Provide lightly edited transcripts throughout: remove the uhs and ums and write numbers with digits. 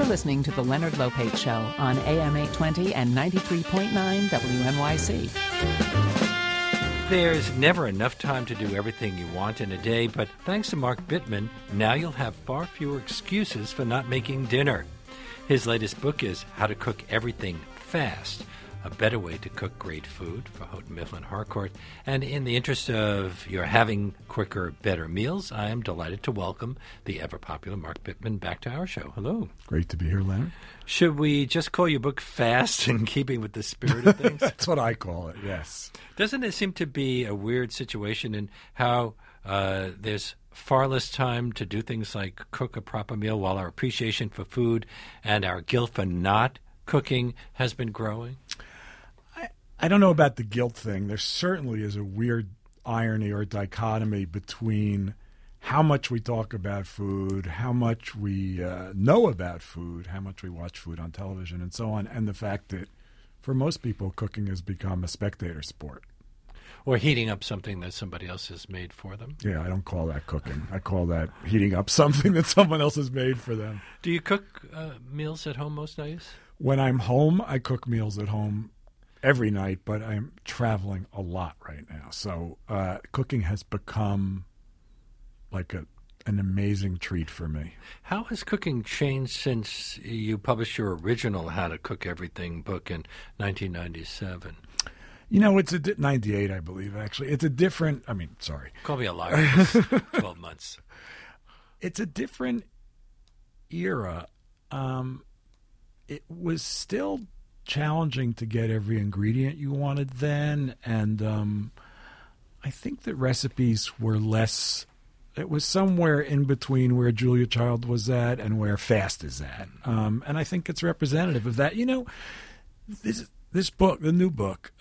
You're listening to The Leonard Lopate Show on AM 820 and 93.9 WNYC. There's never enough time to do everything you want in a day, but thanks to Mark Bittman, now you'll have far fewer excuses for not making dinner. His latest book is How to Cook Everything Fast, a better way to cook great food for Houghton Mifflin Harcourt. And in the interest of your having quicker, better meals, I am delighted to welcome the ever-popular Mark Bittman back to our show. Hello. Great to be here, Leonard. Should we just call your book Fast in keeping with the spirit of things? That's what I call it, yes. Doesn't it seem to be a weird situation in how there's far less time to do things like cook a proper meal while our appreciation for food and our guilt for not cooking has been growing? I don't know about the guilt thing. There certainly is a weird irony or dichotomy between how much we talk about food, how much we know about food, how much we watch food on television, and so on, and the fact that for most people, cooking has become a spectator sport. Or heating up something that somebody else has made for them. Yeah, I don't call that cooking. I call that heating up something that someone else has made for them. Do you cook meals at home most days? When I'm home, I cook meals at home every night, but I'm traveling a lot right now. So cooking has become like an amazing treat for me. How has cooking changed since you published your original How to Cook Everything book in 1997? You know, it's 98, I believe, actually. It's a different, Call me a liar. It's 12 months. It's a different era. It was still challenging to get every ingredient you wanted then, and I think that recipes were less. It was somewhere in between where Julia Child was at and where Fast is at, and I think it's representative of that. You know, this book, the new book,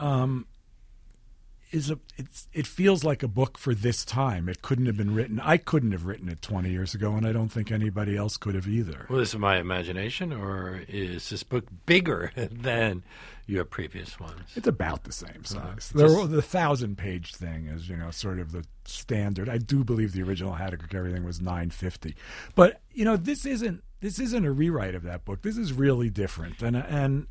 it feels like a book for this time. It couldn't have been written. I couldn't have written it 20 years ago, and I don't think anybody else could have either. Well, this is my imagination, or is this book bigger than your previous ones? It's about the same size. The 1,000-page thing is, sort of the standard. I do believe the original How to Cook Everything was 950, but this isn't a rewrite of that book. This is really different, and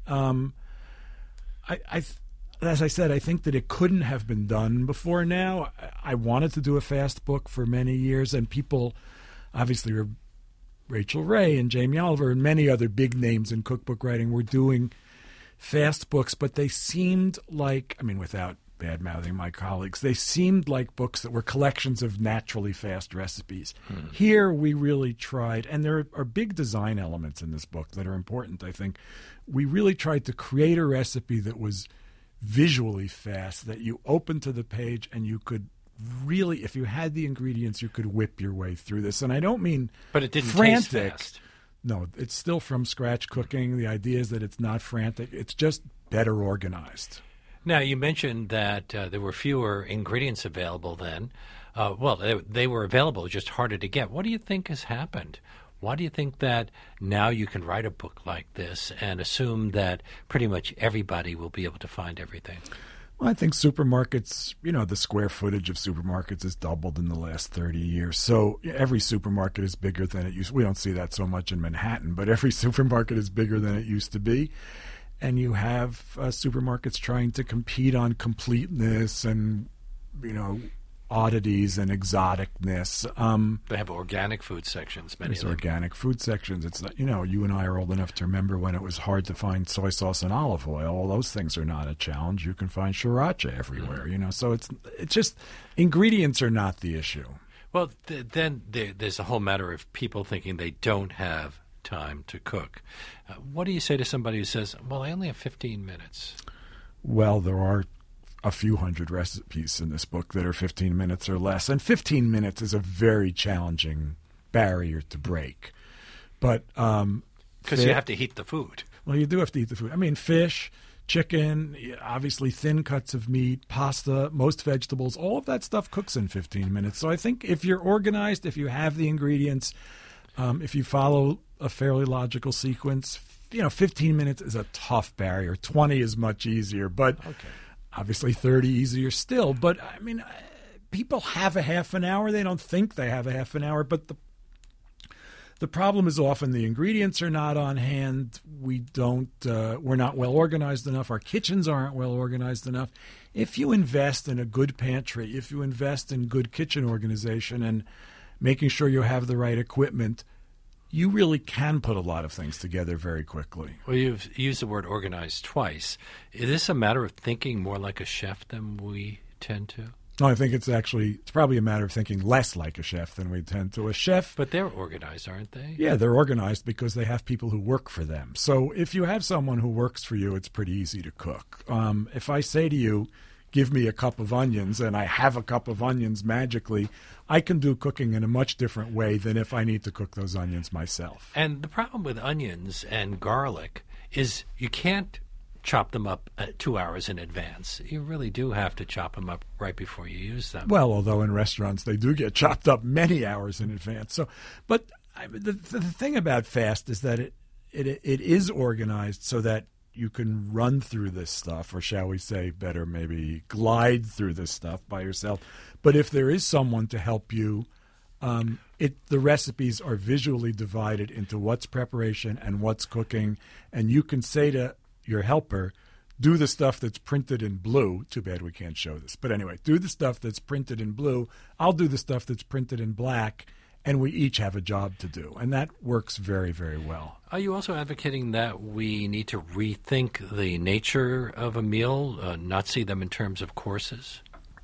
as I said, I think that it couldn't have been done before now. I wanted to do a fast book for many years, and people, obviously, Rachel Ray and Jamie Oliver and many other big names in cookbook writing were doing fast books, but they seemed like, without bad-mouthing my colleagues, they seemed like books that were collections of naturally fast recipes. Here, we really tried, and there are big design elements in this book that are important, I think. We really tried to create a recipe that was visually fast, that you open to the page and you could really, if you had the ingredients, you could whip your way through this. And I don't mean but it didn't frantic. Taste fast. No, it's still from scratch cooking. The idea is that it's not frantic. It's just better organized. Now, you mentioned that there were fewer ingredients available then. They were available, just harder to get. What do you think has happened? Why do you think that now you can write a book like this and assume that pretty much everybody will be able to find everything? Well, I think supermarkets, the square footage of supermarkets has doubled in the last 30 years. So every supermarket is bigger than it used. We don't see that so much in Manhattan, but every supermarket is bigger than it used to be. And you have supermarkets trying to compete on completeness and, oddities and exoticness. They have organic food sections, many of them. Organic food sections. It's not, you and I are old enough to remember when it was hard to find soy sauce and olive oil. All those things are not a challenge. You can find sriracha everywhere, So it's just ingredients are not the issue. Well, then there's a whole matter of people thinking they don't have time to cook. What do you say to somebody who says, well, I only have 15 minutes? Well, there are a few hundred recipes in this book that are 15 minutes or less. And 15 minutes is a very challenging barrier to break. But because you have to heat the food. Well, you do have to eat the food. Fish, chicken, obviously thin cuts of meat, pasta, most vegetables, all of that stuff cooks in 15 minutes. So I think if you're organized, if you have the ingredients, if you follow a fairly logical sequence, 15 minutes is a tough barrier. 20 is much easier, but obviously 30 easier still. But, people have a half an hour. They don't think they have a half an hour, but The problem is often the ingredients are not on hand. We're not well organized enough. Our kitchens aren't well organized enough. If you invest in a good pantry, if you invest in good kitchen organization and making sure you have the right equipment, you really can put a lot of things together very quickly. Well, you've used the word organized twice. Is this a matter of thinking more like a chef than we tend to? No, I think it's probably a matter of thinking less like a chef than we tend to. A chef... But they're organized, aren't they? Yeah, they're organized because they have people who work for them. So if you have someone who works for you, it's pretty easy to cook. If I say to you, give me a cup of onions, and I have a cup of onions magically, I can do cooking in a much different way than if I need to cook those onions myself. And the problem with onions and garlic is you can't chop them up 2 hours in advance. You really do have to chop them up right before you use them. Well, although in restaurants they do get chopped up many hours in advance. But the thing about fast is that it is organized so that you can run through this stuff, or shall we say better, maybe glide through this stuff by yourself. But if there is someone to help you, the recipes are visually divided into what's preparation and what's cooking, and you can say to your helper, do the stuff that's printed in blue. Too bad we can't show this. But anyway, do the stuff that's printed in blue. I'll do the stuff that's printed in black, and we each have a job to do. And that works very, very well. Are you also advocating that we need to rethink the nature of a meal, not see them in terms of courses?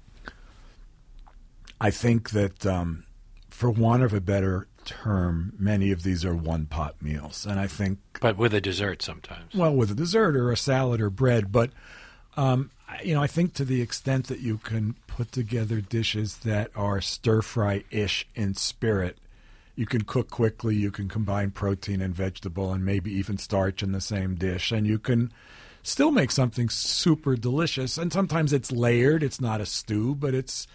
I think that, for want of a better term, many of these are one-pot meals. And I think... But with a dessert sometimes. Well, with a dessert or a salad or bread. But, I think to the extent that you can put together dishes that are stir-fry-ish in spirit, you can cook quickly, you can combine protein and vegetable and maybe even starch in the same dish, and you can still make something super delicious. And sometimes it's layered. It's not a stew, but it's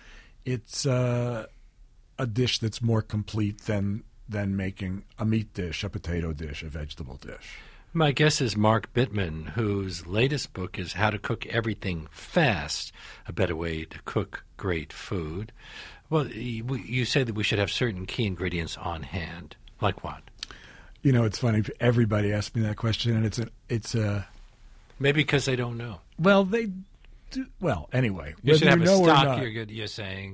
a dish that's more complete than making a meat dish, a potato dish, a vegetable dish. My guest is Mark Bittman, whose latest book is How to Cook Everything Fast, a better way to cook great food. Well, you say that we should have certain key ingredients on hand. Like what? It's funny. Everybody asks me that question, and it's a maybe because they don't know. Well, they do. Well, anyway, you should have a stock. Not, you're saying.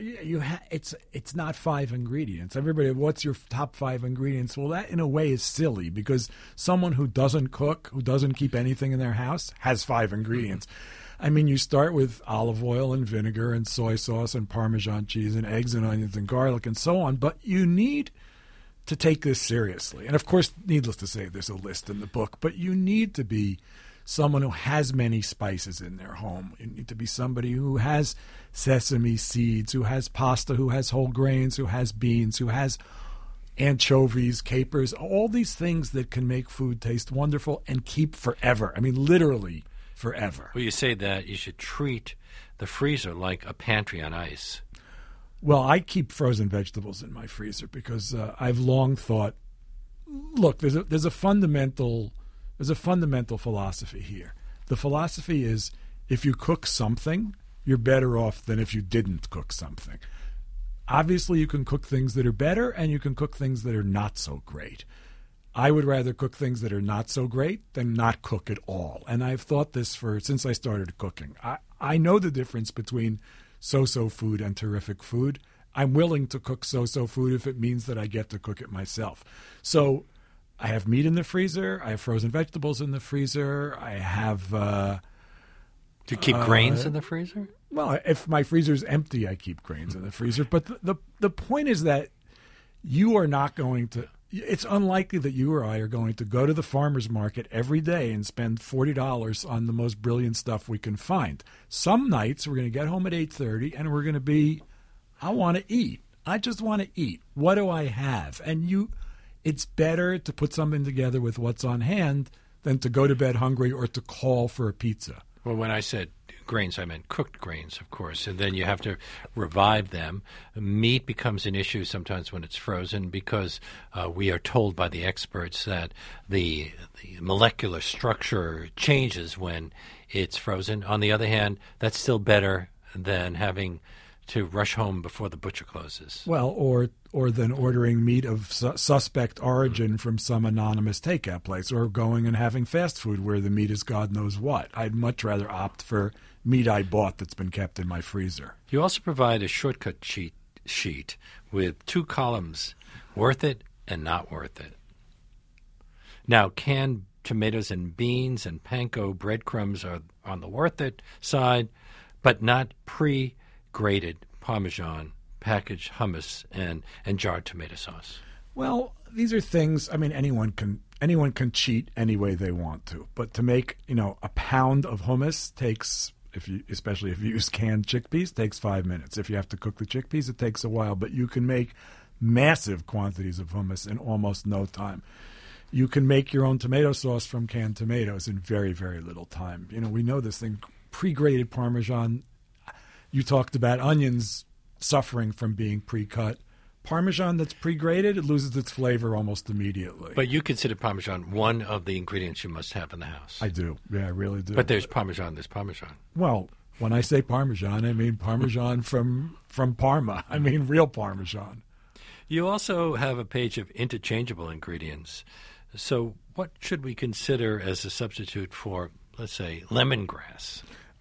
It's not 5 ingredients. Everybody, what's your top 5 ingredients? Well, that in a way is silly because someone who doesn't cook, who doesn't keep anything in their house, has 5 ingredients. I mean, you start with olive oil and vinegar and soy sauce and Parmesan cheese and eggs and onions and garlic and so on. But you need to take this seriously. And of course, needless to say, there's a list in the book. But you need to be someone who has many spices in their home. You need to be somebody who has sesame seeds, who has pasta, who has whole grains, who has beans, who has anchovies, capers, all these things that can make food taste wonderful and keep forever. I mean, literally forever. Well, you say that you should treat the freezer like a pantry on ice. Well, I keep frozen vegetables in my freezer because I've long thought, look, there's a fundamental philosophy here. The philosophy is if you cook something, you're better off than if you didn't cook something. Obviously, you can cook things that are better and you can cook things that are not so great. I would rather cook things that are not so great than not cook at all. And I've thought this since I started cooking. I know the difference between so-so food and terrific food. I'm willing to cook so-so food if it means that I get to cook it myself. So I have meat in the freezer. I have frozen vegetables in the freezer. I have... Do you keep grains in the freezer? Well, if my freezer's empty, I keep grains in the freezer. But the point is that you are not going to... It's unlikely that you or I are going to go to the farmer's market every day and spend $40 on the most brilliant stuff we can find. Some nights we're going to get home at 8:30 and we're going to be, I want to eat. I just want to eat. What do I have? And it's better to put something together with what's on hand than to go to bed hungry or to call for a pizza. Well, when I said grains, I meant cooked grains, of course, and then you have to revive them. Meat becomes an issue sometimes when it's frozen because we are told by the experts that the molecular structure changes when it's frozen. On the other hand, that's still better than having to rush home before the butcher closes. Well, or then ordering meat of suspect origin from some anonymous takeout place, or going and having fast food where the meat is God knows what. I'd much rather opt for meat I bought that's been kept in my freezer. You also provide a shortcut sheet with 2 columns, worth it and not worth it. Now, canned tomatoes and beans and panko breadcrumbs are on the worth it side, but not pre-grated Parmesan, packaged hummus, and jarred tomato sauce. Well, these are things, I mean, anyone can cheat any way they want to. But to make, a pound of hummus takes, especially if you use canned chickpeas, takes 5 minutes. If you have to cook the chickpeas, it takes a while. But you can make massive quantities of hummus in almost no time. You can make your own tomato sauce from canned tomatoes in very, very little time. We know this thing, pre-grated Parmesan. You talked about onions suffering from being pre-cut. Parmesan that's pre-grated, it loses its flavor almost immediately. But you consider Parmesan one of the ingredients you must have in the house. I do. Yeah, I really do. But there's Parmesan. Well, when I say Parmesan, I mean Parmesan from Parma. I mean real Parmesan. You also have a page of interchangeable ingredients. So what should we consider as a substitute for, let's say, lemongrass?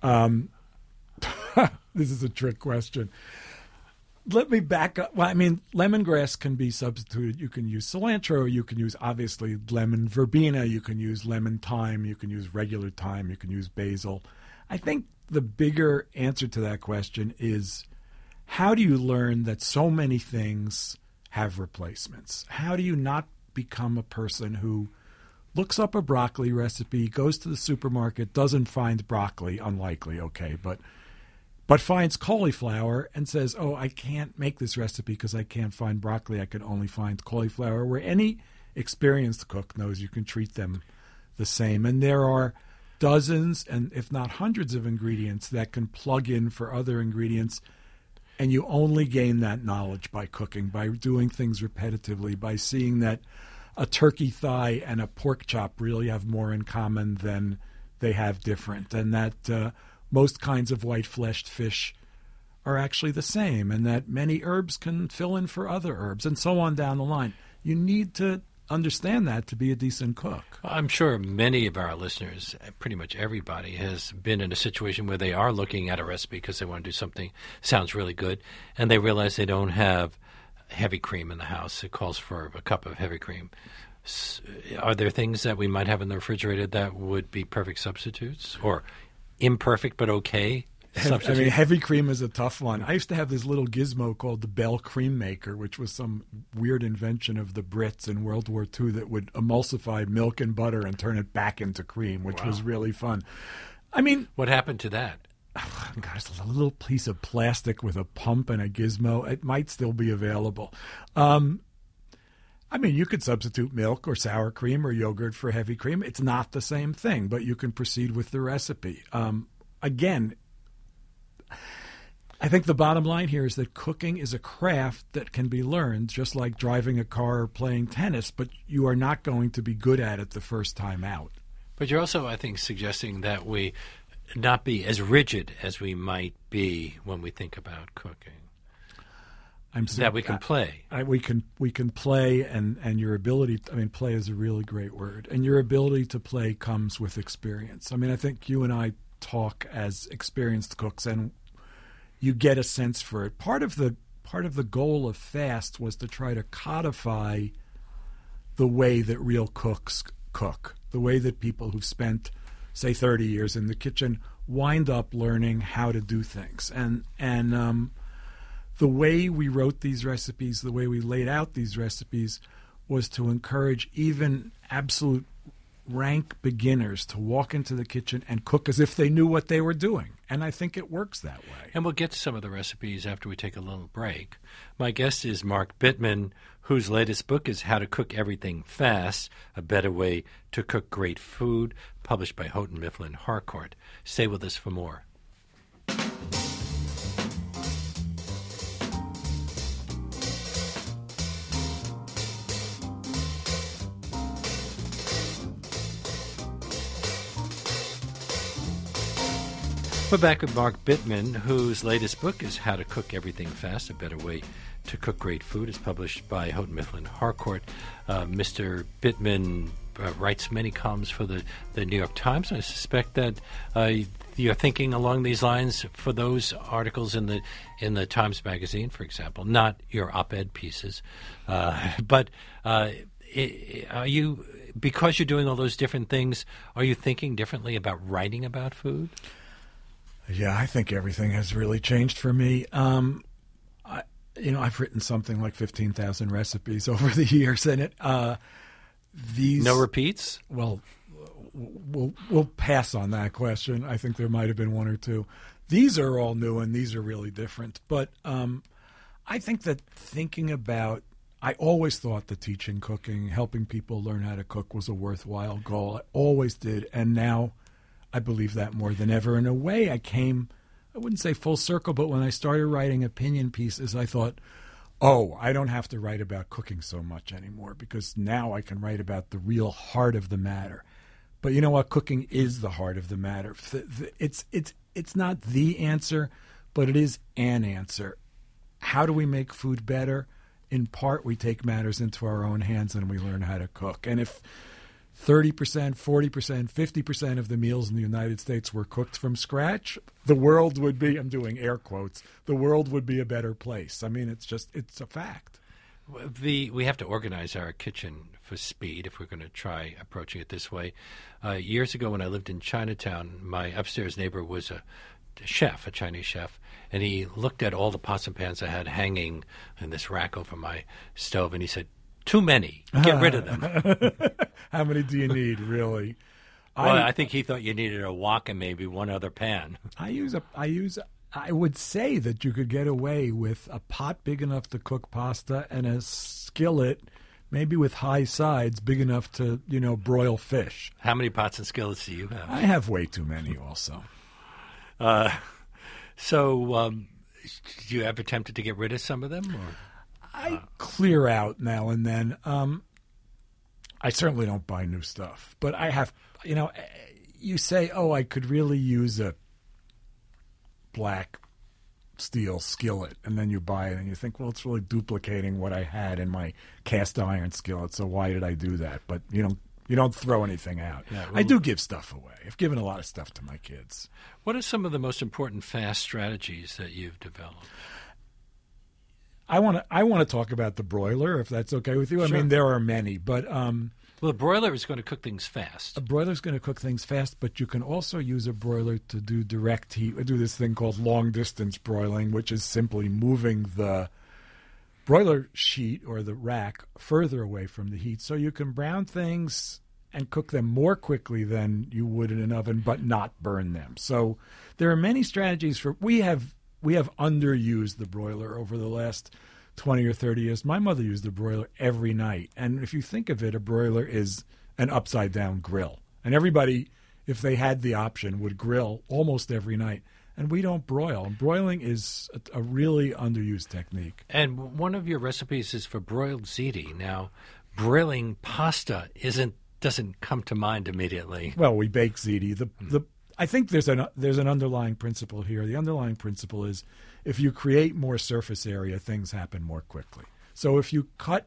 This is a trick question. Let me back up. Well, I mean, lemongrass can be substituted. You can use cilantro. You can use, obviously, lemon verbena. You can use lemon thyme. You can use regular thyme. You can use basil. I think the bigger answer to that question is, how do you learn that so many things have replacements? How do you not become a person who looks up a broccoli recipe, goes to the supermarket, doesn't find broccoli, unlikely, okay, but finds cauliflower and says, oh, I can't make this recipe because I can't find broccoli. I can only find cauliflower, where any experienced cook knows you can treat them the same. And there are dozens and if not hundreds of ingredients that can plug in for other ingredients. And you only gain that knowledge by cooking, by doing things repetitively, by seeing that a turkey thigh and a pork chop really have more in common than they have different, and that most kinds of white-fleshed fish are actually the same, and that many herbs can fill in for other herbs, and so on down the line. You need to understand that to be a decent cook. I'm sure many of our listeners, pretty much everybody, has been in a situation where they are looking at a recipe because they want to do something sounds really good, and they realize they don't have heavy cream in the house. It calls for a cup of heavy cream. Are there things that we might have in the refrigerator that would be perfect substitutes, or imperfect but okay substitutes? I mean, heavy cream is a tough one. I used to have this little gizmo called the Bell Cream Maker, which was some weird invention of the Brits in World War II that would emulsify milk and butter and turn it back into cream, which was really fun. I mean, what happened to that? God, it's a little piece of plastic with a pump and a gizmo. It might still be available. I mean, you could substitute milk or sour cream or yogurt for heavy cream. It's not the same thing, but you can proceed with the recipe. Again, I think the bottom line here is that cooking is a craft that can be learned, just like driving a car or playing tennis, but you are not going to be good at it the first time out. But you're also, I think, suggesting that we not be as rigid as we might be when we think about cooking. That we can play. We can play, and your ability – I mean, play is a really great word. And your ability to play comes with experience. I mean, I think you and I talk as experienced cooks, and you get a sense for it. Part of the goal of FAST was to try to codify the way that real cooks cook, the way that people who've spent, say, 30 years in the kitchen wind up learning how to do things. And the way we wrote these recipes, the way we laid out these recipes, was to encourage even absolute rank beginners to walk into the kitchen and cook as if they knew what they were doing. And I think it works that way. And we'll get to some of the recipes after we take a little break. My guest is Mark Bittman, whose latest book is How to Cook Everything Fast, A Better Way to Cook Great Food, published by Houghton Mifflin Harcourt. Stay with us for more. We're back with Mark Bittman, whose latest book is How to Cook Everything Fast, A Better Way to Cook Great Food. It's published by Houghton Mifflin Harcourt. Mr. Bittman writes many columns for the New York Times. I suspect that you're thinking along these lines for those articles in the Times Magazine, for example, not your op-ed pieces. But are you, because you're doing all those different things, are you thinking differently about writing about food? Yeah, I think everything has really changed for me. I've written something like 15,000 recipes over the years, and no repeats? Well, we'll pass on that question. I think there might have been one or two. These are all new, and these are really different. But I think that I always thought that teaching cooking, helping people learn how to cook was a worthwhile goal. I always did, and now I believe that more than ever. In a way, I wouldn't say full circle, but when I started writing opinion pieces, I thought, I don't have to write about cooking so much anymore because now I can write about the real heart of the matter. But you know what? Cooking is the heart of the matter. It's not the answer, but it is an answer. How do we make food better? In part, we take matters into our own hands and we learn how to cook. And if 30%, 40%, 50% of the meals in the United States were cooked from scratch, the world would be, I'm doing air quotes, the world would be a better place. I mean, it's a fact. We have to organize our kitchen for speed if we're going to try approaching it this way. Years ago when I lived in Chinatown, my upstairs neighbor was a Chinese chef, and he looked at all the pots and pans I had hanging in this rack over my stove, and he said, "Too many. Get rid of them." How many do you need, really? Well, I think he thought you needed a wok and maybe one other pan. I would say that you could get away with a pot big enough to cook pasta and a skillet, maybe with high sides, big enough to, broil fish. How many pots and skillets do you have? I have way too many also. So do you ever tempted to get rid of some of them? Or? I clear out now and then. I certainly don't buy new stuff, but I have, you say, I could really use a black steel skillet, and then you buy it and you think, well, it's really duplicating what I had in my cast iron skillet, so why did I do that? But you don't throw anything out. Yeah, well, I do give stuff away. I've given a lot of stuff to my kids. What are some of the most important fast strategies that you've developed? I want to talk about the broiler, if that's okay with you. Sure. I mean, there are many, but well, the broiler is going to cook things fast. A broiler is going to cook things fast, but you can also use a broiler to do direct heat. We do this thing called long-distance broiling, which is simply moving the broiler sheet or the rack further away from the heat, so you can brown things and cook them more quickly than you would in an oven, but not burn them. So there are many strategies for. We have underused the broiler over the last 20 or 30 years. My mother used the broiler every night. And if you think of it, a broiler is an upside-down grill. And everybody, if they had the option, would grill almost every night. And we don't broil. Broiling is a really underused technique. And one of your recipes is for broiled ziti. Now, broiling pasta doesn't come to mind immediately. Well, we bake ziti. I think there's an underlying principle here. The underlying principle is if you create more surface area, things happen more quickly. So if you cut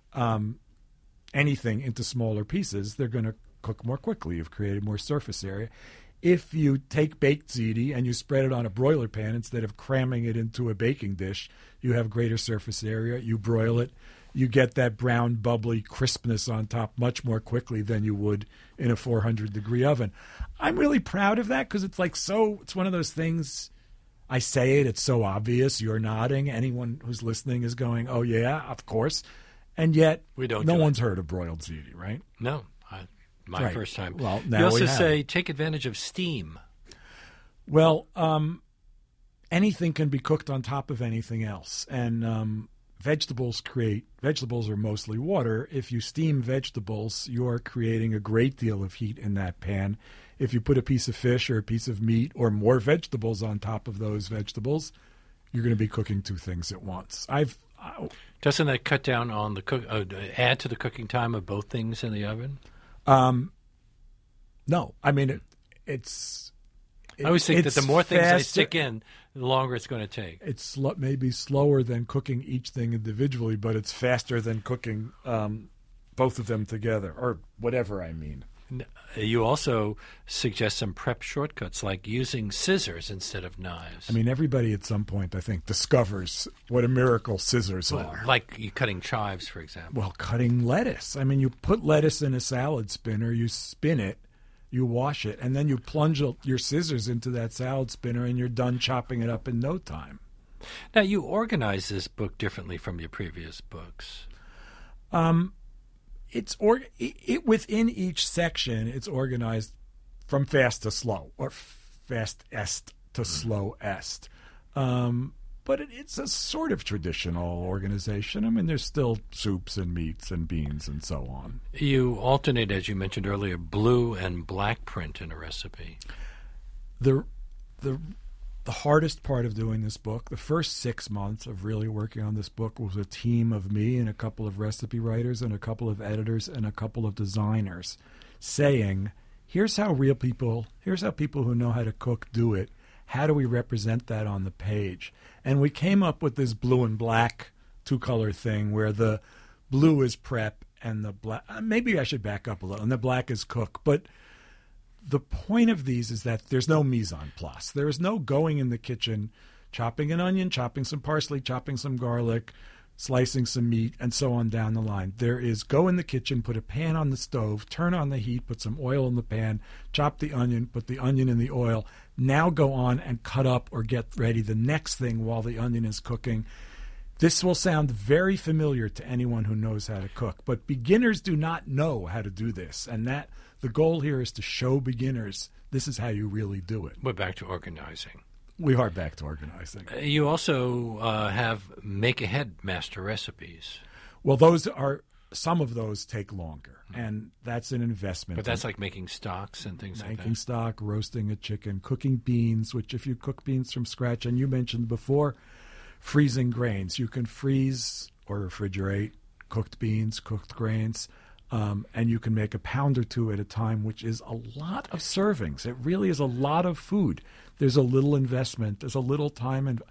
anything into smaller pieces, they're going to cook more quickly. You've created more surface area. If you take baked ziti and you spread it on a broiler pan instead of cramming it into a baking dish, you have greater surface area. You broil it. You get that brown, bubbly crispness on top much more quickly than you would in a 400-degree oven. I'm really proud of that because it's it's one of those things, I say it's so obvious. You're nodding. Anyone who's listening is going, oh, yeah, of course. And yet, no one's heard of broiled ziti, right? No, my first time. Well, now you also say take advantage of steam. Well, anything can be cooked on top of anything else. And vegetables are mostly water. If you steam vegetables, you're creating a great deal of heat in that pan. If you put a piece of fish or a piece of meat or more vegetables on top of those vegetables, you're going to be cooking two things at once. Doesn't that cut down on the add to the cooking time of both things in the oven? No. I mean, it's I always think that the more things I faster. stick in, the longer it's going to take. It's maybe slower than cooking each thing individually, but it's faster than cooking both of them together, or whatever I mean. You also suggest some prep shortcuts, like using scissors instead of knives. I mean, everybody at some point, I think, discovers what a miracle scissors are. Like you cutting chives, for example. Well, cutting lettuce. I mean, you put lettuce in a salad spinner, you spin it, you wash it, and then you plunge your scissors into that salad spinner, and you're done chopping it up in no time. Now, you organize this book differently from your previous books. Within each section, it's organized from fast to slow, or fastest to slowest. But it's a sort of traditional organization. I mean, there's still soups and meats and beans and so on. You alternate, as you mentioned earlier, blue and black print in a recipe. The hardest part of doing this book, the first 6 months of really working on this book, was a team of me and a couple of recipe writers and a couple of editors and a couple of designers saying, here's how people who know how to cook do it. How do we represent that on the page? And we came up with this blue and black two-color thing where the blue is prep and the black, maybe I should back up a little, and the black is cook. But the point of these is that there's no mise en place. There is no going in the kitchen, chopping an onion, chopping some parsley, chopping some garlic, slicing some meat, and so on down the line. There is go in the kitchen, put a pan on the stove, turn on the heat, put some oil in the pan, chop the onion, put the onion in the oil. Now go on and cut up or get ready the next thing while the onion is cooking. This will sound very familiar to anyone who knows how to cook, but beginners do not know how to do this, and that the goal here is to show beginners this is how you really do it. We're back to organizing. We are back to organizing. You also have make-ahead master recipes. Well, some of those take longer, and that's an investment. But that's like making stocks and things like that. Making stock, roasting a chicken, cooking beans, which if you cook beans from scratch, and you mentioned before, freezing grains. You can freeze or refrigerate cooked beans, cooked grains, and you can make a pound or two at a time, which is a lot of servings. It really is a lot of food. There's a little investment. There's a little time and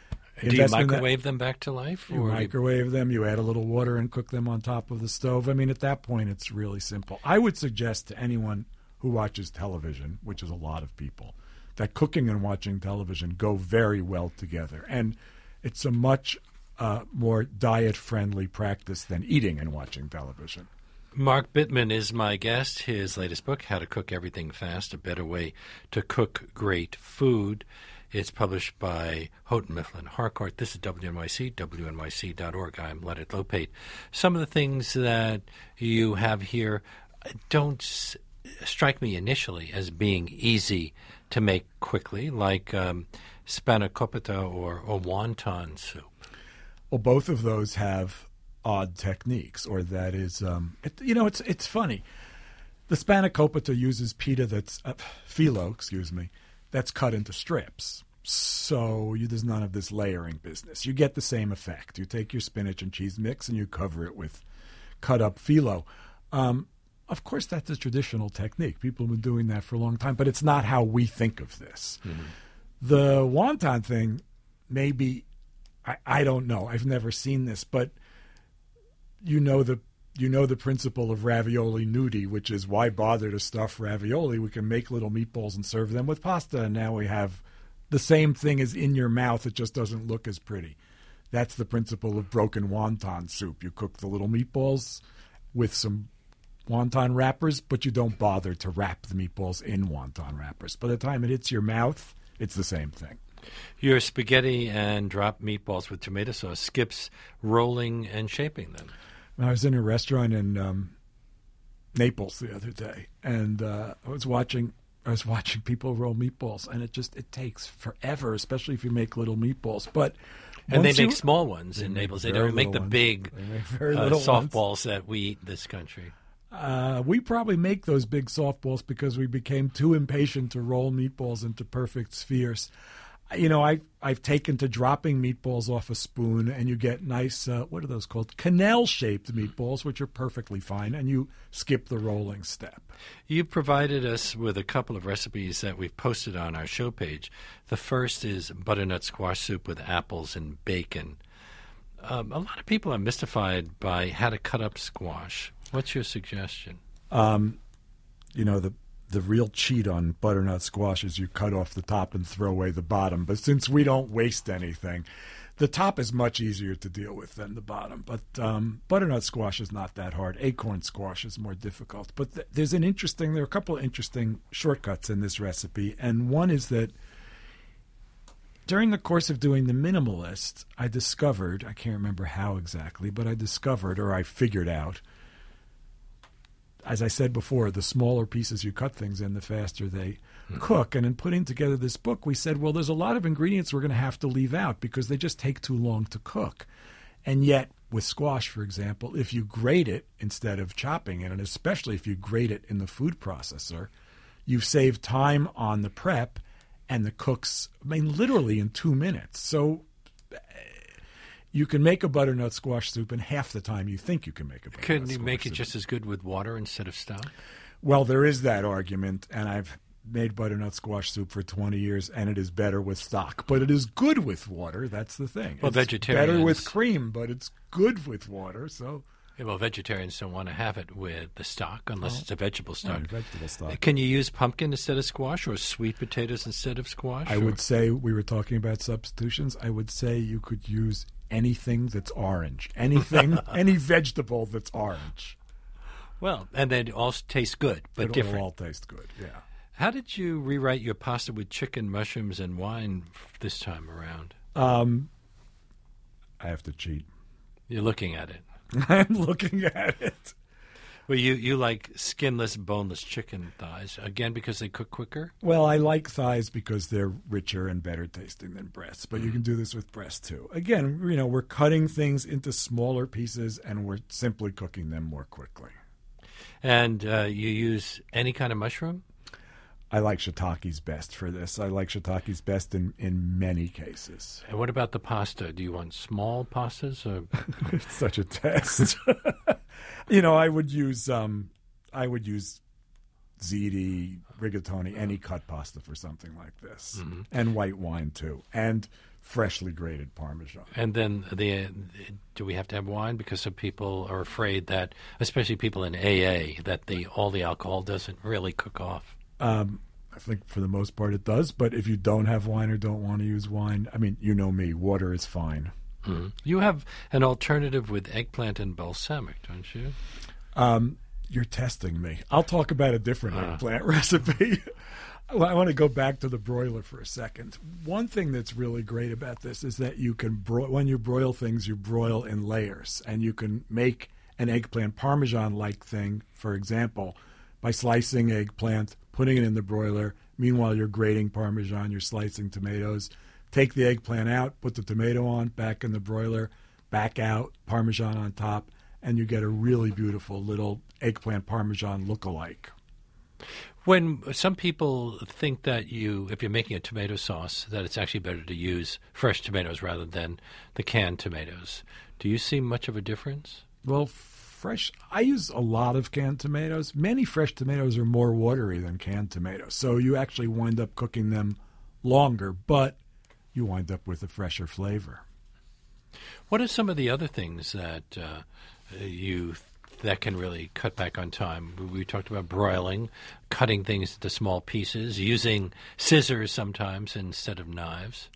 do you microwave them back to life? You microwave them. You add a little water and cook them on top of the stove. I mean, at that point, it's really simple. I would suggest to anyone who watches television, which is a lot of people, that cooking and watching television go very well together. And it's a much more diet-friendly practice than eating and watching television. Mark Bittman is my guest. His latest book, How to Cook Everything Fast, A Better Way to Cook Great Food. It's published by Houghton Mifflin Harcourt. This is WNYC, WNYC.org. I'm Leonard Lopate. Some of the things that you have here don't strike me initially as being easy to make quickly, like spanakopita or wonton soup. Well, both of those have odd techniques, or that is, it's funny. The spanakopita uses pita that's phyllo, that's cut into strips. So there's none of this layering business. You get the same effect. You take your spinach and cheese mix and you cover it with cut up phyllo. Of course, that's a traditional technique. People have been doing that for a long time, but it's not how we think of this. Mm-hmm. The wonton thing, maybe, I don't know. I've never seen this, but you know the principle of ravioli nudi, which is why bother to stuff ravioli? We can make little meatballs and serve them with pasta, and now we have the same thing as in your mouth. It just doesn't look as pretty. That's the principle of broken wonton soup. You cook the little meatballs with some wonton wrappers, but you don't bother to wrap the meatballs in wonton wrappers. By the time it hits your mouth, it's the same thing. Your spaghetti and drop meatballs with tomato sauce skips rolling and shaping them. I was in a restaurant in Naples the other day, and I was watching people roll meatballs, and it takes forever, especially if you make little meatballs. But and they make small ones in Naples. They don't make the big softballs that we eat in this country. We probably make those big softballs because we became too impatient to roll meatballs into perfect spheres. I've taken to dropping meatballs off a spoon, and you get nice, what are those called? Canal-shaped meatballs, which are perfectly fine, and you skip the rolling step. You provided us with a couple of recipes that we've posted on our show page. The first is butternut squash soup with apples and bacon. A lot of people are mystified by how to cut up squash. What's your suggestion? The real cheat on butternut squash is you cut off the top and throw away the bottom. But since we don't waste anything, the top is much easier to deal with than the bottom. But butternut squash is not that hard. Acorn squash is more difficult. But there are a couple of interesting shortcuts in this recipe. And one is that during the course of doing the Minimalist, I discovered, I can't remember how exactly, but I figured out, as I said before, the smaller pieces you cut things in, the faster they cook. And in putting together this book, we said, well, there's a lot of ingredients we're going to have to leave out because they just take too long to cook. And yet, with squash, for example, if you grate it instead of chopping it, and especially if you grate it in the food processor, you've saved time on the prep, and the cooks, literally in 2 minutes. So you can make a butternut squash soup in half the time you think you can make a butternut squash soup. Couldn't you make it just as good with water instead of stock? Well, there is that argument, and I've made butternut squash soup for 20 years, and it is better with stock. But it is good with water. That's the thing. Well, it's vegetarians... better with cream, but it's good with water, so... Yeah, well, vegetarians don't want to have it with the stock unless it's a vegetable stock. Yeah, vegetable stock. Can you use pumpkin instead of squash or sweet potatoes instead of squash? I would say, we were talking about substitutions, I would say you could use anything that's orange. Anything, any vegetable that's orange. Well, and they all taste good, but different. It'll all taste good, yeah. How did you rewrite your pasta with chicken, mushrooms, and wine this time around? I have to cheat. You're looking at it. I'm looking at it. Well, you like skinless, boneless chicken thighs, again, because they cook quicker? Well, I like thighs because they're richer and better tasting than breasts, but you can do this with breasts too. Again, we're cutting things into smaller pieces, and we're simply cooking them more quickly. And you use any kind of mushroom? I like shiitakes best for this. I like shiitakes best in many cases. And what about the pasta? Do you want small pastas? Or? It's such a test. I would use ziti, rigatoni, any cut pasta for something like this, and white wine too, and freshly grated Parmesan. And then do we have to have wine? Because some people are afraid that, especially people in AA, that all the alcohol doesn't really cook off. I think for the most part it does, but if you don't have wine or don't want to use wine, you know me, water is fine. Mm-hmm. You have an alternative with eggplant and balsamic, don't you? You're testing me. I'll talk about a different eggplant recipe. I want to go back to the broiler for a second. One thing that's really great about this is that you can when you broil things, you broil in layers, and you can make an eggplant Parmesan-like thing, for example, by slicing eggplant, putting it in the broiler. Meanwhile, you're grating Parmesan, you're slicing tomatoes. Take the eggplant out, put the tomato on, back in the broiler, back out, Parmesan on top, and you get a really beautiful little eggplant Parmesan look-alike. When some people think that if you're making a tomato sauce, that it's actually better to use fresh tomatoes rather than the canned tomatoes. Do you see much of a difference? Well, I use a lot of canned tomatoes. Many fresh tomatoes are more watery than canned tomatoes, so you actually wind up cooking them longer, but you wind up with a fresher flavor. What are some of the other things that that can really cut back on time? We talked about broiling, cutting things into small pieces, using scissors sometimes instead of knives.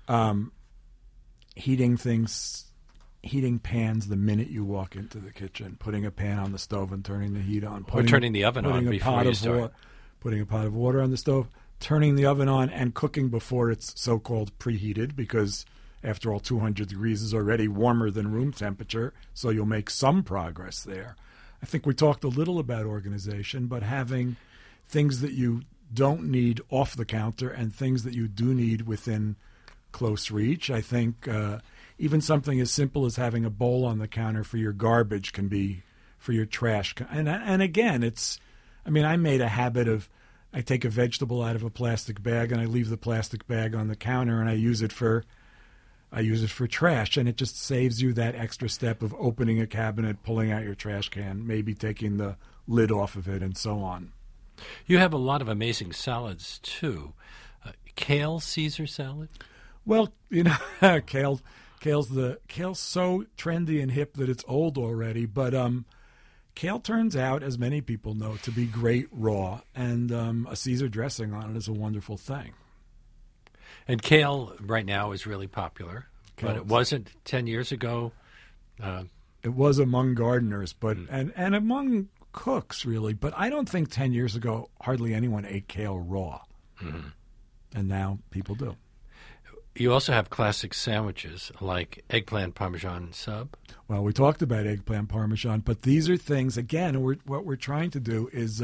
Heating pans the minute you walk into the kitchen, putting a pan on the stove and turning the heat on. Or turning the oven on before you start. Putting a pot of water on the stove, turning the oven on, and cooking before it's so-called preheated, because, after all, 200 degrees is already warmer than room temperature, so you'll make some progress there. I think we talked a little about organization, but having things that you don't need off the counter and things that you do need within close reach. I think even something as simple as having a bowl on the counter for your garbage can be for your trash. And again, I made a habit of, I take a vegetable out of a plastic bag and I leave the plastic bag on the counter and I use it for trash, and it just saves you that extra step of opening a cabinet, pulling out your trash can, maybe taking the lid off of it, and so on. You have a lot of amazing salads, too. Kale Caesar salad? Well, kale's so trendy and hip that it's old already, but kale turns out, as many people know, to be great raw, and a Caesar dressing on it is a wonderful thing. And kale right now is really popular, but it wasn't 10 years ago. It was among gardeners, but and among cooks, really. But I don't think 10 years ago hardly anyone ate kale raw. Mm-hmm. And now people do. You also have classic sandwiches like eggplant parmesan sub. Well, we talked about eggplant parmesan, but these are things, again, what we're trying to do is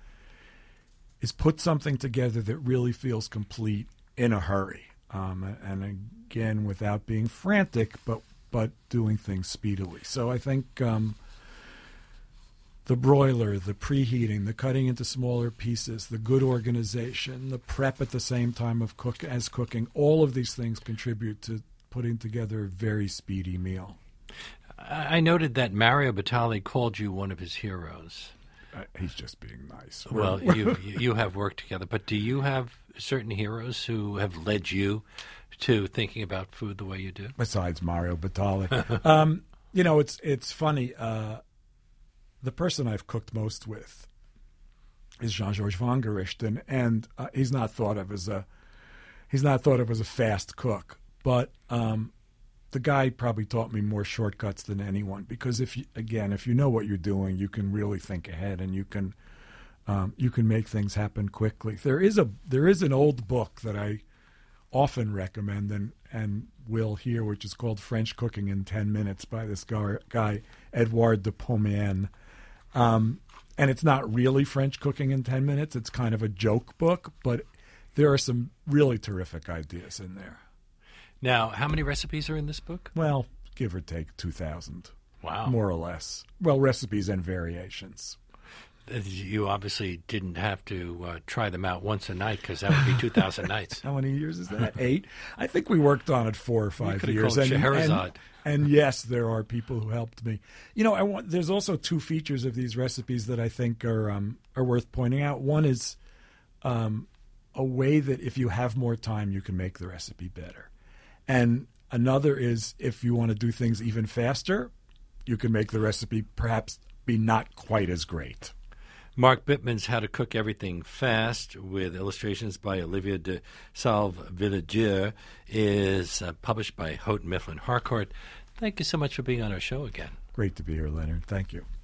put something together that really feels complete in a hurry, and again, without being frantic, but doing things speedily. So I think the broiler, the preheating, the cutting into smaller pieces, the good organization, the prep at the same time of cooking, all of these things contribute to putting together a very speedy meal. I noted that Mario Batali called you one of his heroes. He's just being nice. Well, you have worked together, but do you have certain heroes who have led you to thinking about food the way you do? Besides Mario Batali. It's funny. The person I've cooked most with is Jean-Georges Vongerichten, and he's not thought of as a fast cook, but the guy probably taught me more shortcuts than anyone, because if you know what you're doing, you can really think ahead, and you can make things happen quickly. There is an old book that I often recommend and will hear, which is called French Cooking in 10 Minutes by this guy Edouard de Pomian. And it's not really French Cooking in 10 Minutes. It's kind of a joke book, but there are some really terrific ideas in there. Now, how many recipes are in this book? Well, give or take 2,000. Wow. More or less. Well, recipes and variations. You obviously didn't have to try them out once a night, because that would be 2,000 nights. How many years is that? 8? I think we worked on it 4 or 5 years. And yes, there are people who helped me. There's also 2 features of these recipes that I think are worth pointing out. One is a way that if you have more time, you can make the recipe better. And another is, if you want to do things even faster, you can make the recipe perhaps be not quite as great. Mark Bittman's How to Cook Everything Fast, with illustrations by Olivia de Salve-Villedieu, is published by Houghton Mifflin Harcourt. Thank you so much for being on our show again. Great to be here, Leonard. Thank you.